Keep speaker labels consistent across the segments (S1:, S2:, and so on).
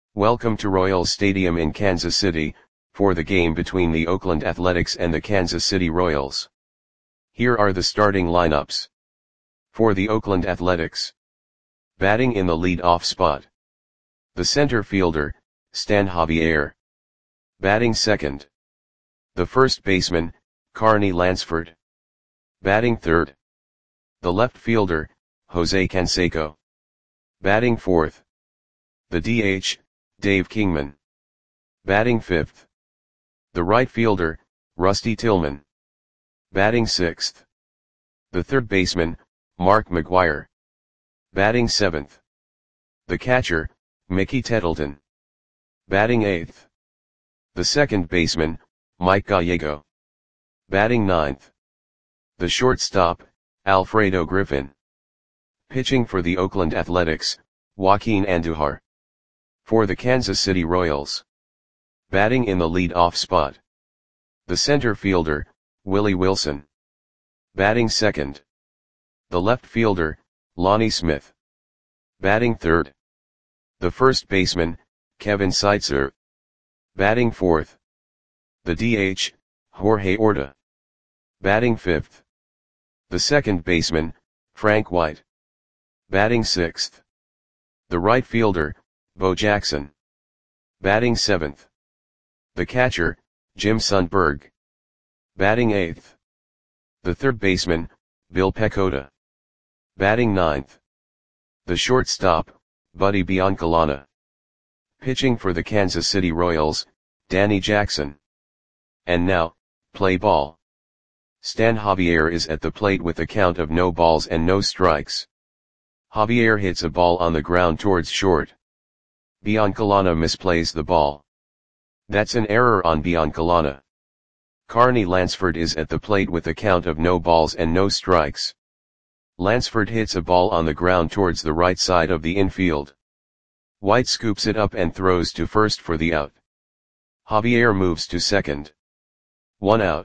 S1: Welcome to Royals Stadium in Kansas City, for the game between the Oakland Athletics and the Kansas City Royals. Here are the starting lineups. For the Oakland Athletics. Batting in the lead-off spot. The center fielder, Stan Javier. Batting second. The first baseman, Carney Lansford. Batting third. The left fielder, Jose Canseco. Batting fourth. The DH, Dave Kingman. Batting fifth. The right fielder, Rusty Tillman. Batting sixth. The third baseman, Mark McGwire. Batting seventh. The catcher, Mickey Tettleton. Batting eighth. The second baseman, Mike Gallego. Batting ninth. The shortstop, Alfredo Griffin. Pitching for the Oakland Athletics, Joaquin Andujar. For the Kansas City Royals. Batting in the lead-off spot. The center fielder, Willie Wilson. Batting second. The left fielder, Lonnie Smith. Batting third. The first baseman, Kevin Seitzer. Batting fourth. The DH, Jorge Orta. Batting fifth. The second baseman, Frank White. Batting sixth. The right fielder, Bo Jackson. Batting seventh. The catcher, Jim Sundberg. Batting eighth. The third baseman, Bill Pecota. Batting ninth. The shortstop, Buddy Biancalana. Pitching for the Kansas City Royals, Danny Jackson. And now, play ball. Stan Javier is at the plate with a count of no balls and no strikes. Javier hits a ball on the ground towards short. Biancalana misplays the ball. That's an error on Biancalana. Carney Lansford is at the plate with a count of no balls and no strikes. Lansford hits a ball on the ground towards the right side of the infield. White scoops it up and throws to first for the out. Javier moves to second. 1 out.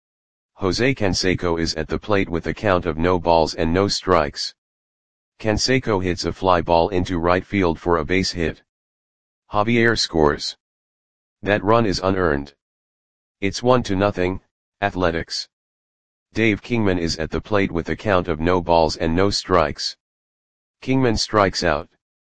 S1: Jose Canseco is at the plate with a count of no balls and no strikes. Canseco hits a fly ball into right field for a base hit. Javier scores. That run is unearned. It's 1-0, Athletics. Dave Kingman is at the plate with a count of no balls and no strikes. Kingman strikes out.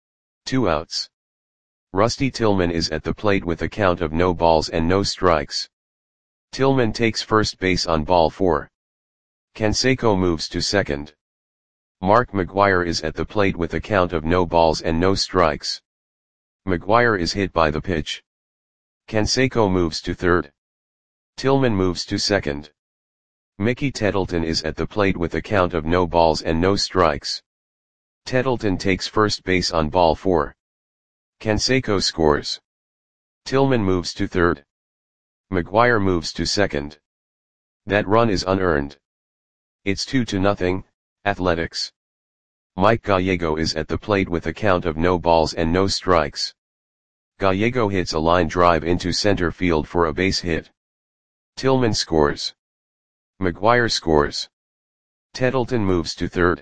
S1: 2 outs. Rusty Tillman is at the plate with a count of no balls and no strikes. Tillman takes first base on ball 4. Canseco moves to second. Mark McGwire is at the plate with a count of no balls and no strikes. McGwire is hit by the pitch. Canseco moves to third. Tillman moves to second. Mickey Tettleton is at the plate with a count of no balls and no strikes. Tettleton takes first base on ball 4. Canseco scores. Tillman moves to third. McGwire moves to second. That run is unearned. It's 2-0, Athletics. Mike Gallego is at the plate with a count of no balls and no strikes. Gallego hits a line drive into center field for a base hit. Tillman scores. McGwire scores. Tettleton moves to third.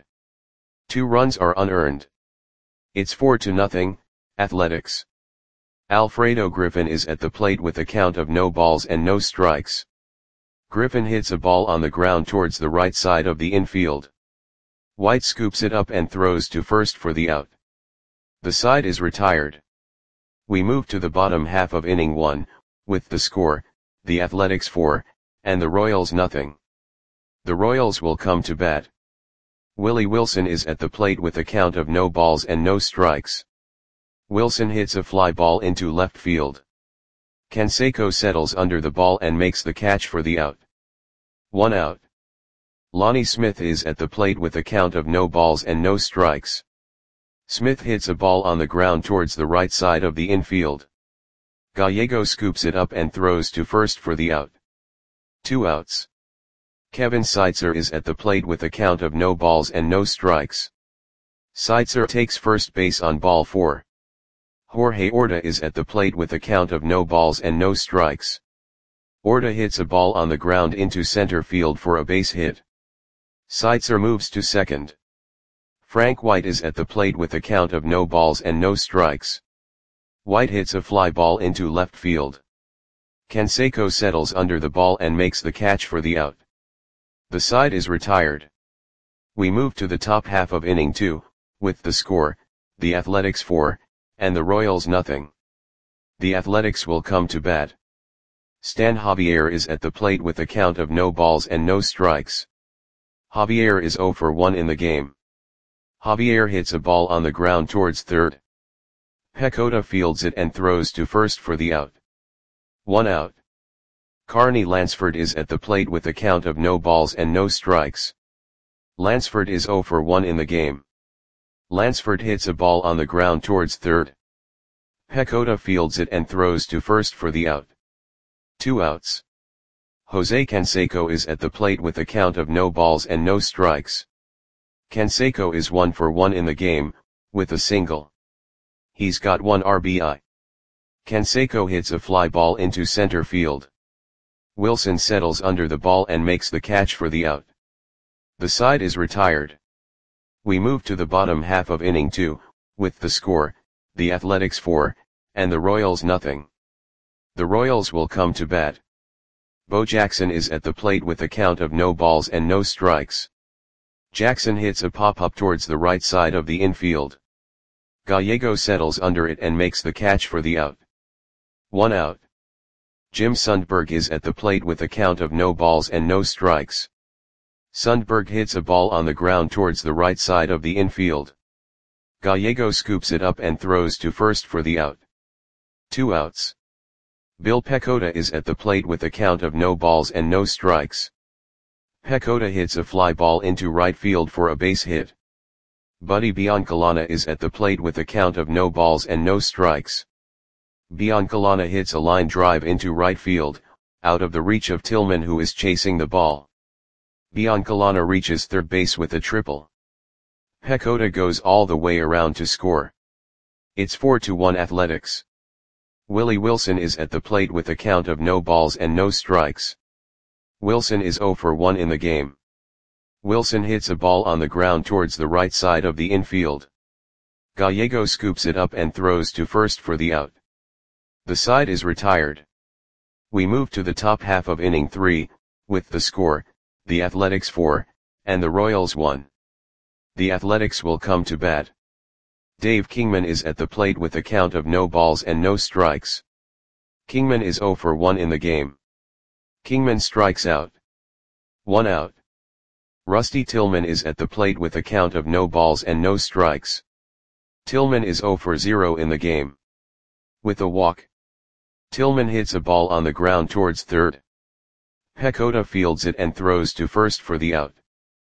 S1: 2 runs are unearned. It's 4-0, Athletics. Alfredo Griffin is at the plate with a count of no balls and no strikes. Griffin hits a ball on the ground towards the right side of the infield. White scoops it up and throws to first for the out. The side is retired. We move to the bottom half of inning 1, with the score, the Athletics 4, and the Royals nothing. The Royals will come to bat. Willie Wilson is at the plate with a count of no balls and no strikes. Wilson hits a fly ball into left field. Canseco settles under the ball and makes the catch for the out. 1 out. Lonnie Smith is at the plate with a count of no balls and no strikes. Smith hits a ball on the ground towards the right side of the infield. Gallego scoops it up and throws to first for the out. 2 outs. Kevin Seitzer is at the plate with a count of no balls and no strikes. Seitzer takes first base on ball 4. Jorge Orta is at the plate with a count of no balls and no strikes. Orta hits a ball on the ground into center field for a base hit. Seitzer moves to second. Frank White is at the plate with a count of no balls and no strikes. White hits a fly ball into left field. Canseco settles under the ball and makes the catch for the out. The side is retired. We move to the top half of inning 2, with the score, the Athletics 4, and the Royals nothing. The Athletics will come to bat. Stan Javier is at the plate with a count of no balls and no strikes. Javier is 0 for 1 in the game. Javier hits a ball on the ground towards third. Pecota fields it and throws to first for the out. 1 out. Carney Lansford is at the plate with a count of no balls and no strikes. Lansford is 0 for 1 in the game. Lansford hits a ball on the ground towards third. Pecota fields it and throws to first for the out. 2 outs. Jose Canseco is at the plate with a count of no balls and no strikes. Canseco is 1 for 1 in the game, with a single. He's got 1 RBI. Canseco hits a fly ball into center field. Wilson settles under the ball and makes the catch for the out. The side is retired. We move to the bottom half of inning 2, with the score, the Athletics 4, and the Royals nothing. The Royals will come to bat. Bo Jackson is at the plate with a count of no balls and no strikes. Jackson hits a pop-up towards the right side of the infield. Gallego settles under it and makes the catch for the out. 1 out. Jim Sundberg is at the plate with a count of no balls and no strikes. Sundberg hits a ball on the ground towards the right side of the infield. Gallego scoops it up and throws to first for the out. 2 outs. Bill Pecota is at the plate with a count of no balls and no strikes. Pecota hits a fly ball into right field for a base hit. Buddy Biancalana is at the plate with a count of no balls and no strikes. Biancalana hits a line drive into right field, out of the reach of Tillman who is chasing the ball. Biancalana reaches third base with a triple. Pecota goes all the way around to score. It's 4-1 Athletics. Willie Wilson is at the plate with a count of no balls and no strikes. Wilson is 0 for 1 in the game. Wilson hits a ball on the ground towards the right side of the infield. Gallego scoops it up and throws to first for the out. The side is retired. We move to the top half of inning 3, with the score, the Athletics 4, and the Royals 1. The Athletics will come to bat. Dave Kingman is at the plate with a count of no balls and no strikes. Kingman is 0 for 1 in the game. Kingman strikes out. 1 out. Rusty Tillman is at the plate with a count of no balls and no strikes. Tillman is 0 for 0 in the game. With a walk. Tillman hits a ball on the ground towards third. Pecota fields it and throws to first for the out.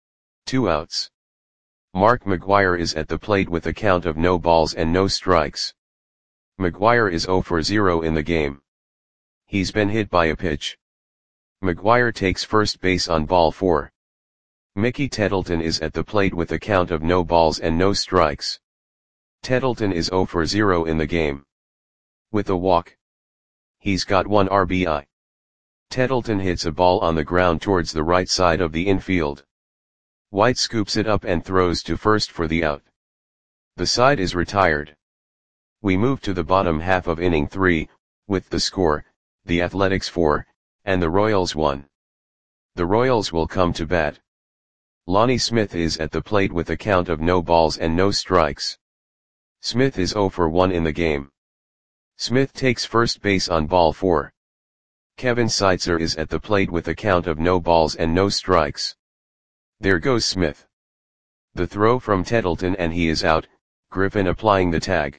S1: 2 outs. Mark McGwire is at the plate with a count of no balls and no strikes. McGwire is 0 for 0 in the game. He's been hit by a pitch. McGwire takes first base on ball 4. Mickey Tettleton is at the plate with a count of no balls and no strikes. Tettleton is 0 for 0 in the game. With a walk. He's got 1 RBI. Tettleton hits a ball on the ground towards the right side of the infield. White scoops it up and throws to first for the out. The side is retired. We move to the bottom half of inning 3, with the score, the Athletics 4, and the Royals 1. The Royals will come to bat. Lonnie Smith is at the plate with a count of no balls and no strikes. Smith is 0 for 1 in the game. Smith takes first base on ball 4. Kevin Seitzer is at the plate with a count of no balls and no strikes. There goes Smith. The throw from Tettleton and he is out, Griffin applying the tag.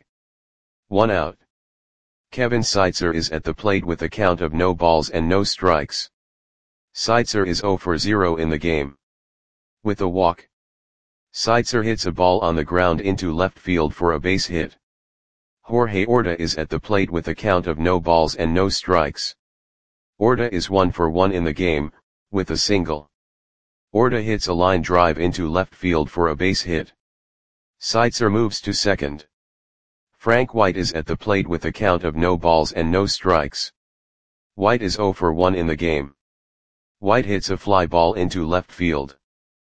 S1: 1 out. Kevin Seitzer is at the plate with a count of no balls and no strikes. Seitzer is 0 for 0 in the game. With a walk. Seitzer hits a ball on the ground into left field for a base hit. Jorge Orta is at the plate with a count of no balls and no strikes. Orta is 1 for 1 in the game, with a single. Orta hits a line drive into left field for a base hit. Seitzer moves to second. Frank White is at the plate with a count of no balls and no strikes. White is 0 for 1 in the game. White hits a fly ball into left field.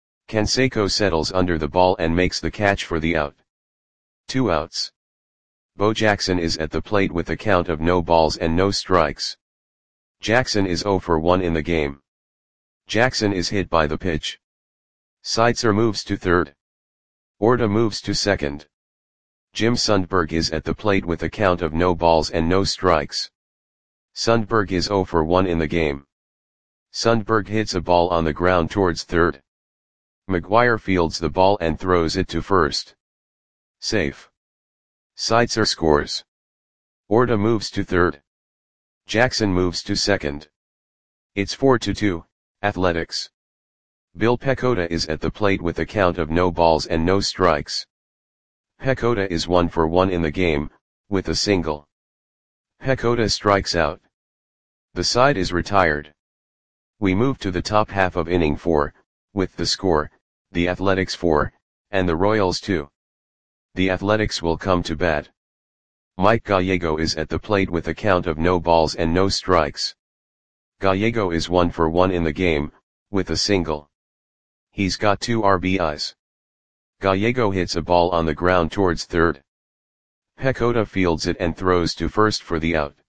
S1: Canseco settles under the ball and makes the catch for the out. 2 outs. Bo Jackson is at the plate with a count of no balls and no strikes. Jackson is 0 for 1 in the game. Jackson is hit by the pitch. Seitzer moves to third. Orta moves to second. Jim Sundberg is at the plate with a count of no balls and no strikes. Sundberg is 0 for 1 in the game. Sundberg hits a ball on the ground towards third. McGuire fields the ball and throws it to first. Safe. Seitzer scores. Orta moves to third. Jackson moves to second. It's 4-2, Athletics. Bill Pecota is at the plate with a count of no balls and no strikes. Pecota is 1 for 1 in the game, with a single. Pecota strikes out. The side is retired. We move to the top half of inning 4, with the score, the Athletics 4, and the Royals 2. The Athletics will come to bat. Mike Gallego is at the plate with a count of no balls and no strikes. Gallego is 1 for 1 in the game, with a single. He's got 2 RBIs. Gallego hits a ball on the ground towards third. Pecota fields it and throws to first for the out.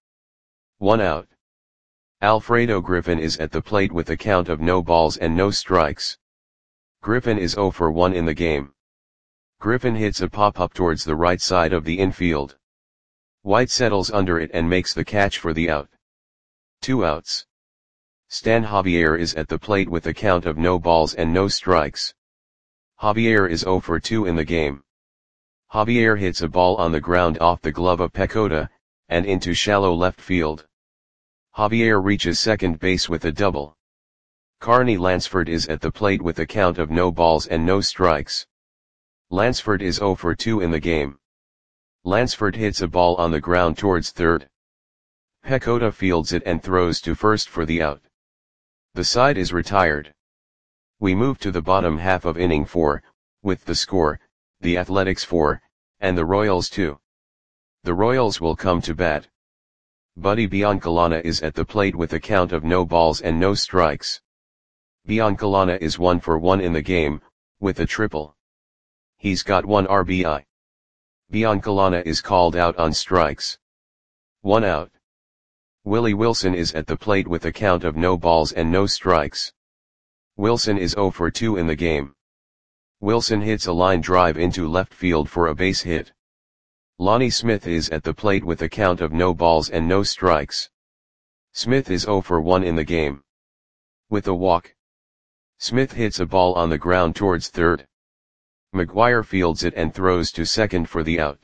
S1: 1 out. Alfredo Griffin is at the plate with a count of no balls and no strikes. Griffin is 0 for 1 in the game. Griffin hits a pop-up towards the right side of the infield. White settles under it and makes the catch for the out. 2 outs. Stan Javier is at the plate with a count of no balls and no strikes. Javier is 0 for 2 in the game. Javier hits a ball on the ground off the glove of Pecota, and into shallow left field. Javier reaches second base with a double. Carney Lansford is at the plate with a count of no balls and no strikes. Lansford is 0 for 2 in the game. Lansford hits a ball on the ground towards third. Pecota fields it and throws to first for the out. The side is retired. We move to the bottom half of inning 4, with the score, the Athletics 4, and the Royals 2. The Royals will come to bat. Buddy Biancalana is at the plate with a count of no balls and no strikes. Biancalana is 1 for 1 in the game, with a triple. He's got 1 RBI. Biancalana is called out on strikes. 1 out. Willie Wilson is at the plate with a count of no balls and no strikes. Wilson is 0 for 2 in the game. Wilson hits a line drive into left field for a base hit. Lonnie Smith is at the plate with a count of no balls and no strikes. Smith is 0 for 1 in the game. With a walk. Smith hits a ball on the ground towards third. McGuire fields it and throws to second for the out.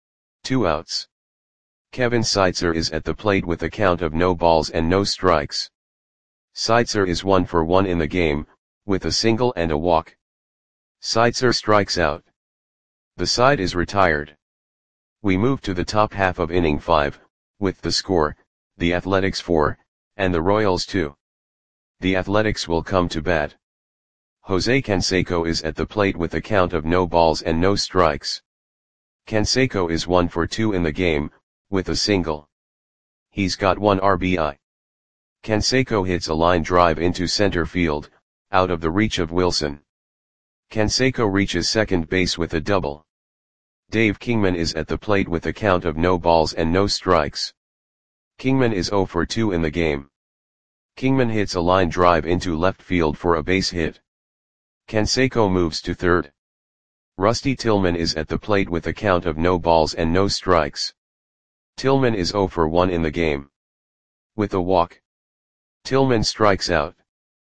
S1: 2 outs. Kevin Seitzer is at the plate with a count of no balls and no strikes. Seitzer is 1 for 1 in the game, with a single and a walk. Seitzer strikes out. The side is retired. We move to the top half of inning 5, with the score, the Athletics 4, and the Royals 2. The Athletics will come to bat. Jose Canseco is at the plate with a count of no balls and no strikes. Canseco is 1 for 2 in the game, with a single. He's got 1 RBI. Canseco hits a line drive into center field, out of the reach of Wilson. Canseco reaches second base with a double. Dave Kingman is at the plate with a count of no balls and no strikes. Kingman is 0 for 2 in the game. Kingman hits a line drive into left field for a base hit. Canseco moves to third. Rusty Tillman is at the plate with a count of no balls and no strikes. Tillman is 0 for 1 in the game. With a walk. Tillman strikes out.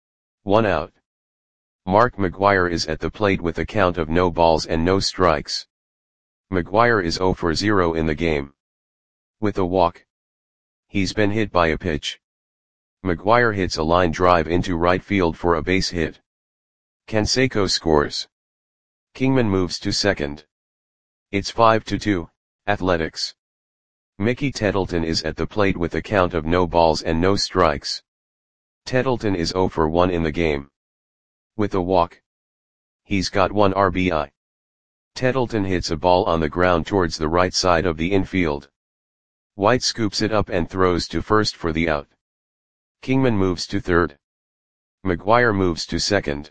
S1: 1 out. Mark McGuire is at the plate with a count of no balls and no strikes. McGuire is 0 for 0 in the game. With a walk. He's been hit by a pitch. McGuire hits a line drive into right field for a base hit. Canseco scores. Kingman moves to second. It's 5-2, Athletics. Mickey Tettleton is at the plate with a count of no balls and no strikes. Tettleton is 0 for 1 in the game. With a walk. He's got 1 RBI. Tettleton hits a ball on the ground towards the right side of the infield. White scoops it up and throws to first for the out. Kingman moves to third. McGuire moves to second.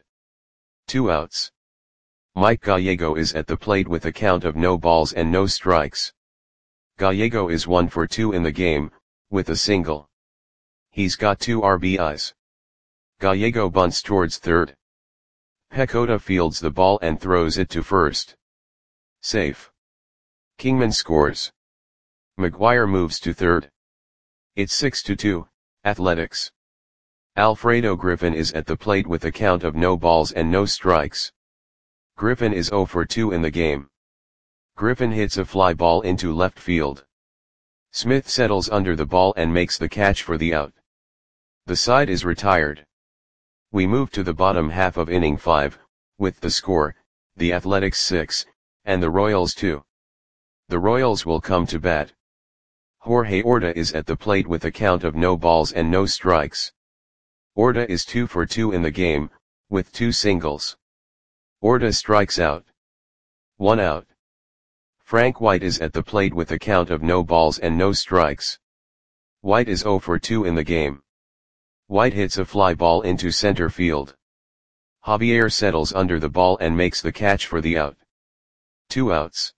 S1: 2 outs. Mike Gallego is at the plate with a count of no balls and no strikes. Gallego is 1 for 2 in the game, with a single. He's got 2 RBIs. Gallego bunts towards third. Pecota fields the ball and throws it to first. Safe. Kingman scores. McGuire moves to third. It's 6-2, Athletics. Alfredo Griffin is at the plate with a count of no balls and no strikes. Griffin is 0 for 2 in the game. Griffin hits a fly ball into left field. Smith settles under the ball and makes the catch for the out. The side is retired. We move to the bottom half of inning 5, with the score, the Athletics 6, and the Royals 2. The Royals will come to bat. Jorge Orta is at the plate with a count of no balls and no strikes. Orta is 2 for 2 in the game, with 2 singles. Orta strikes out. 1 out. Frank White is at the plate with a count of no balls and no strikes. White is 0 for 2 in the game. White hits a fly ball into center field. Javier settles under the ball and makes the catch for the out. 2 outs.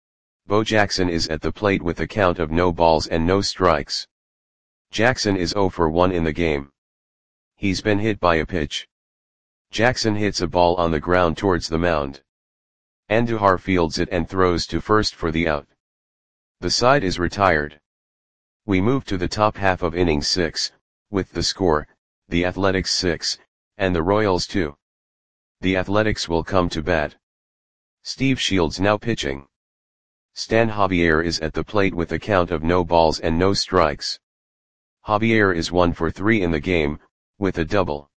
S1: Bo Jackson is at the plate with a count of no balls and no strikes. Jackson is 0 for 1 in the game. He's been hit by a pitch. Jackson hits a ball on the ground towards the mound. Andujar fields it and throws to first for the out. The side is retired. We move to the top half of inning 6, with the score, the Athletics 6, and the Royals 2. The Athletics will come to bat. Steve Shields now pitching. Stan Javier is at the plate with a count of no balls and no strikes. Javier is 1 for 3 in the game, with a double.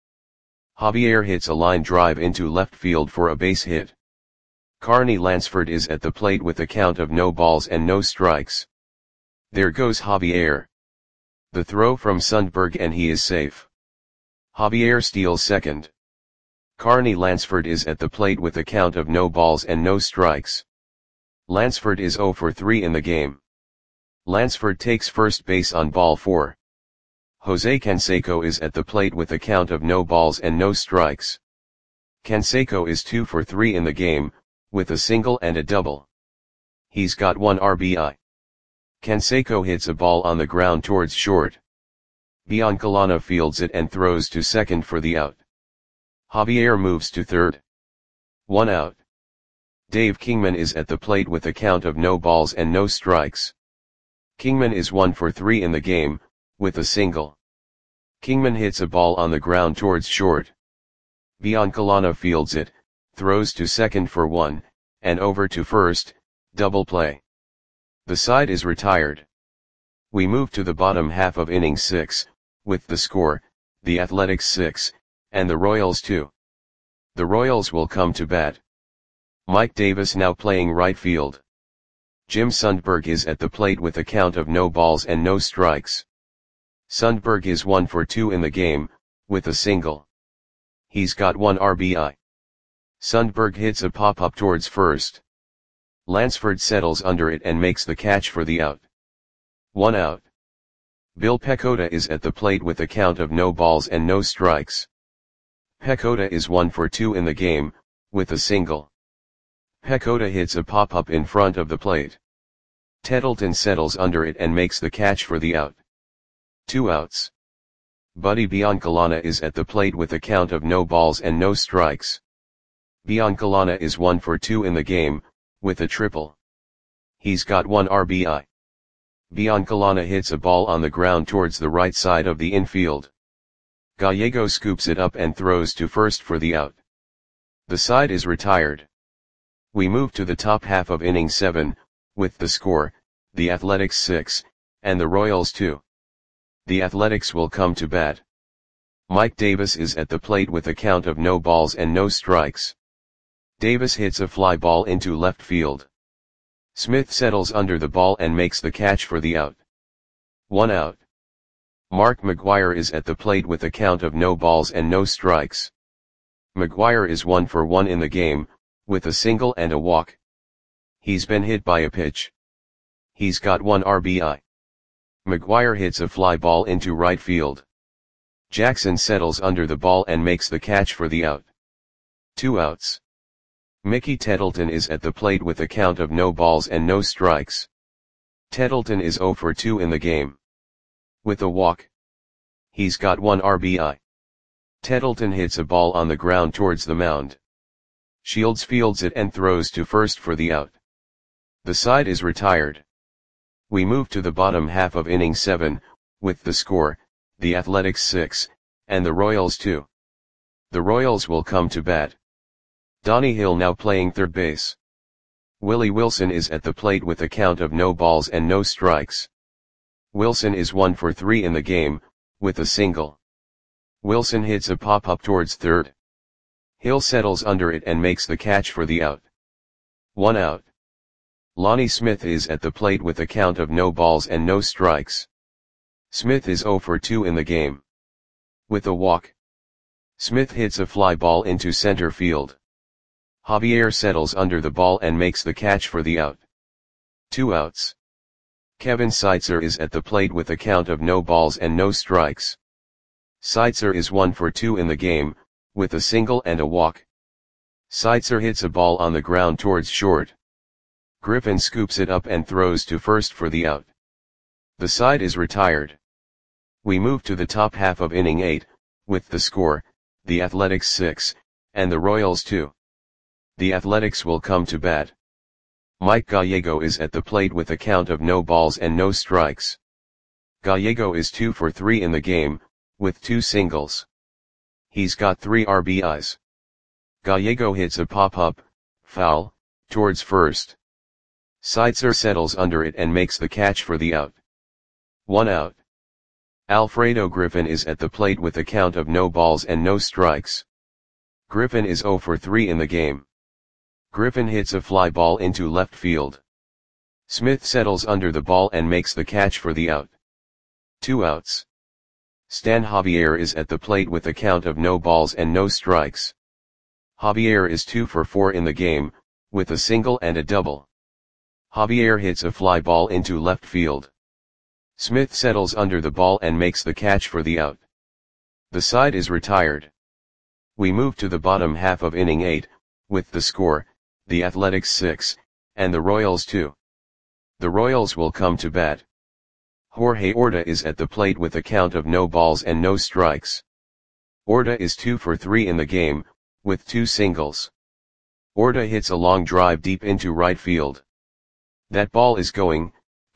S1: Javier hits a line drive into left field for a base hit. Carney Lansford is at the plate with a count of no balls and no strikes. There goes Javier. The throw from Sundberg and he is safe. Javier steals second. Carney Lansford is at the plate with a count of no balls and no strikes. Lansford is 0 for 3 in the game. Lansford takes first base on ball 4. Jose Canseco is at the plate with a count of no balls and no strikes. Canseco is 2 for 3 in the game, with a single and a double. He's got 1 RBI. Canseco hits a ball on the ground towards short. Biancalana fields it and throws to second for the out. Javier moves to third. 1 out. Dave Kingman is at the plate with a count of no balls and no strikes. Kingman is 1 for 3 in the game, with a single. Kingman hits a ball on the ground towards short. Biancalana fields it, throws to second for 1, and over to first, double play. The side is retired. We move to the bottom half of inning 6, with the score, the Athletics 6, and the Royals 2. The Royals will come to bat. Mike Davis now playing right field. Jim Sundberg is at the plate with a count of no balls and no strikes. Sundberg is 1 for 2 in the game, with a single. He's got 1 RBI. Sundberg hits a pop-up towards first. Lansford settles under it and makes the catch for the out. 1 out. Bill Pecota is at the plate with a count of no balls and no strikes. Pecota is 1 for 2 in the game, with a single. Pecota hits a pop-up in front of the plate. Tettleton settles under it and makes the catch for the out. 2 outs. Buddy Biancalana is at the plate with a count of no balls and no strikes. Biancalana is 1 for 2 in the game, with a triple. He's got 1 RBI. Biancalana hits a ball on the ground towards the right side of the infield. Gallego scoops it up and throws to first for the out. The side is retired. We move to the top half of inning 7, with the score, the Athletics 6, and the Royals 2. The Athletics will come to bat. Mike Davis is at the plate with a count of no balls and no strikes. Davis hits a fly ball into left field. Smith settles under the ball and makes the catch for the out. 1 out. Mark McGuire is at the plate with a count of no balls and no strikes. McGuire is 1 for 1 in the game, with a single and a walk. He's been hit by a pitch. He's got 1 RBI. McGuire hits a fly ball into right field. Jackson settles under the ball and makes the catch for the out. 2 outs. Mickey Tettleton is at the plate with a count of no balls and no strikes. Tettleton is 0 for 2 in the game. With a walk. He's got 1 RBI. Tettleton hits a ball on the ground towards the mound. Shields fields it and throws to first for the out. The side is retired. We move to the bottom half of inning 7, with the score, the Athletics 6, and the Royals 2. The Royals will come to bat. Donnie Hill now playing third base. Willie Wilson is at the plate with a count of no balls and no strikes. Wilson is 1 for 3 in the game, with a single. Wilson hits a pop-up towards third. Hill settles under it and makes the catch for the out. 1 out. Lonnie Smith is at the plate with a count of no balls and no strikes. Smith is 0 for 2 in the game. With a walk. Smith hits a fly ball into center field. Javier settles under the ball and makes the catch for the out. 2 outs. Kevin Seitzer is at the plate with a count of no balls and no strikes. Seitzer is 1 for 2 in the game, with a single and a walk. Seitzer hits a ball on the ground towards short. Griffin scoops it up and throws to first for the out. The side is retired. We move to the top half of inning 8, with the score, the Athletics 6, and the Royals 2. The Athletics will come to bat. Mike Gallego is at the plate with a count of no balls and no strikes. Gallego is 2 for 3 in the game, with 2 singles. He's got 3 RBIs. Gallego hits a pop-up, foul, towards first. Seitzer settles under it and makes the catch for the out. 1 out. Alfredo Griffin is at the plate with a count of no balls and no strikes. Griffin is 0 for 3 in the game. Griffin hits a fly ball into left field. Smith settles under the ball and makes the catch for the out. 2 outs. Stan Javier is at the plate with a count of no balls and no strikes. Javier is 2 for 4 in the game, with a single and a double. Javier hits a fly ball into left field. Smith settles under the ball and makes the catch for the out. The side is retired. We move to the bottom half of inning 8, with the score, the Athletics 6, and the Royals 2. The Royals will come to bat. Jorge Orta is at the plate with a count of no balls and no strikes. Orta is 2 for 3 in the game, with 2 singles. Orta hits a long drive deep into right field. That ball is going,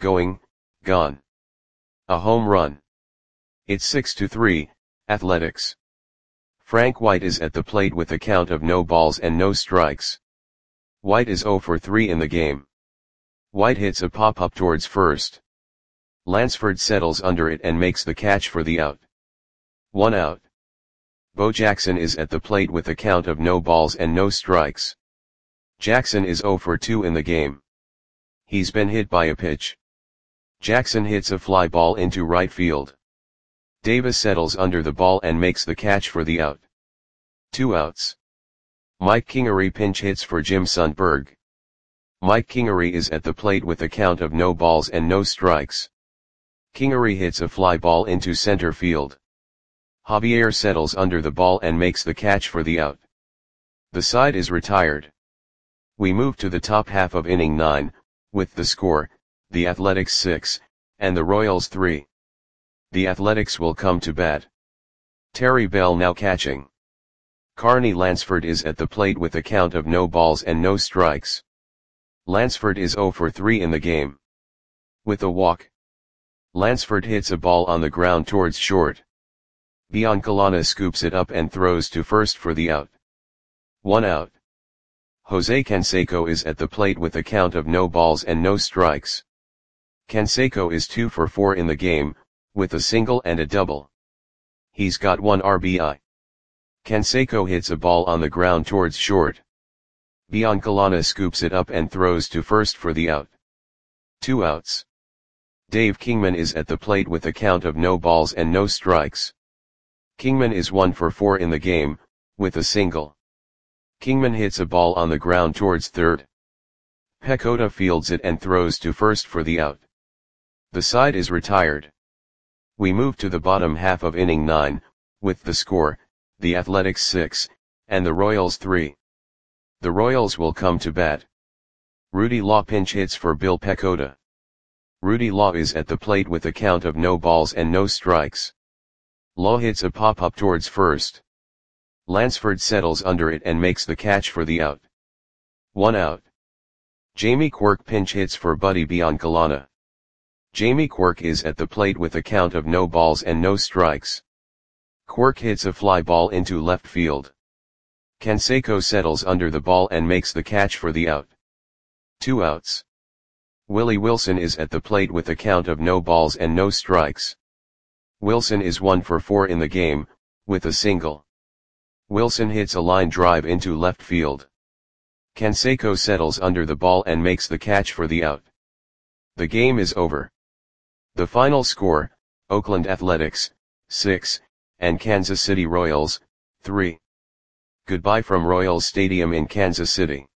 S1: gone. A home run. It's 6-3, Athletics. Frank White is at the plate with a count of no balls and no strikes. White is 0 for 3 in the game. White hits a pop-up towards first. Lansford settles under it and makes the catch for the out. 1 out. Bo Jackson is at the plate with a count of no balls and no strikes. Jackson is 0 for 2 in the game. He's been hit by a pitch. Jackson hits a fly ball into right field. Davis settles under the ball and makes the catch for the out. 2 outs. Mike Kingery pinch hits for Jim Sundberg. Mike Kingery is at the plate with a count of no balls and no strikes. Kingery hits a fly ball into center field. Javier settles under the ball and makes the catch for the out. The side is retired. We move to the top half of inning 9, with the score, the Athletics 6, and the Royals 3. The Athletics will come to bat. Terry Bell now catching. Carney Lansford is at the plate with a count of no balls and no strikes. Lansford is 0 for 3 in the game. With a walk. Lansford hits a ball on the ground towards short. Biancalana scoops it up and throws to first for the out. 1 out. Jose Canseco is at the plate with a count of no balls and no strikes. Canseco is 2 for 4 in the game, with a single and a double. He's got 1 RBI. Canseco hits a ball on the ground towards short. Biancalana scoops it up and throws to first for the out. 2 outs. Dave Kingman is at the plate with a count of no balls and no strikes. Kingman is 1 for 4 in the game, with a single. Kingman hits a ball on the ground towards third. Pecota fields it and throws to first for the out. The side is retired. We move to the bottom half of inning 9, with the score, the Athletics 6, and the Royals 3. The Royals will come to bat. Rudy Law pinch hits for Bill Pecota. Rudy Law is at the plate with a count of no balls and no strikes. Law hits a pop-up towards first. Lansford settles under it and makes the catch for the out. 1 out. Jamie Quirk pinch hits for Buddy Biancalana. Jamie Quirk is at the plate with a count of no balls and no strikes. Quirk hits a fly ball into left field. Canseco settles under the ball and makes the catch for the out. 2 outs. Willie Wilson is at the plate with a count of no balls and no strikes. Wilson is 1 for 4 in the game, with a single. Wilson hits a line drive into left field. Canseco settles under the ball and makes the catch for the out. The game is over. The final score, Oakland Athletics, 6, and Kansas City Royals, 3. Goodbye from Royals Stadium in Kansas City.